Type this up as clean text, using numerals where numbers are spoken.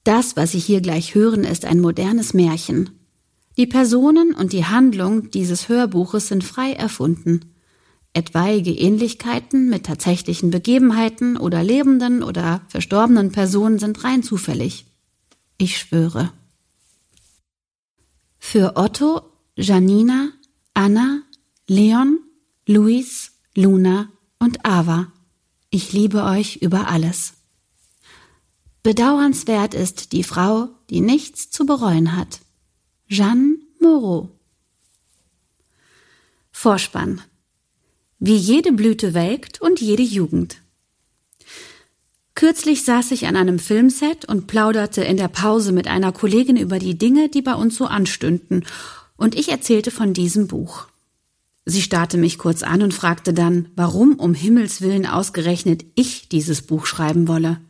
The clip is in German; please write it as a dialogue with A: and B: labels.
A: Das, was Sie hier gleich hören, ist ein modernes Märchen. Die Personen und die Handlung dieses Hörbuches sind frei erfunden. Etwaige Ähnlichkeiten mit tatsächlichen Begebenheiten oder lebenden oder verstorbenen Personen sind rein zufällig. Ich schwöre. Für Otto, Janina, Anna, Leon, Luis, Luna und Ava. Ich liebe euch über alles. Bedauernswert ist die Frau, die nichts zu bereuen hat. Jeanne Moreau. Vorspann. Wie jede Blüte welkt und jede Jugend. Kürzlich saß ich an einem Filmset und plauderte in der Pause mit einer Kollegin über die Dinge, die bei uns so anstünden, und ich erzählte von diesem Buch. Sie starrte mich kurz an und fragte dann, warum um Himmels Willen ausgerechnet ich dieses Buch schreiben wolle.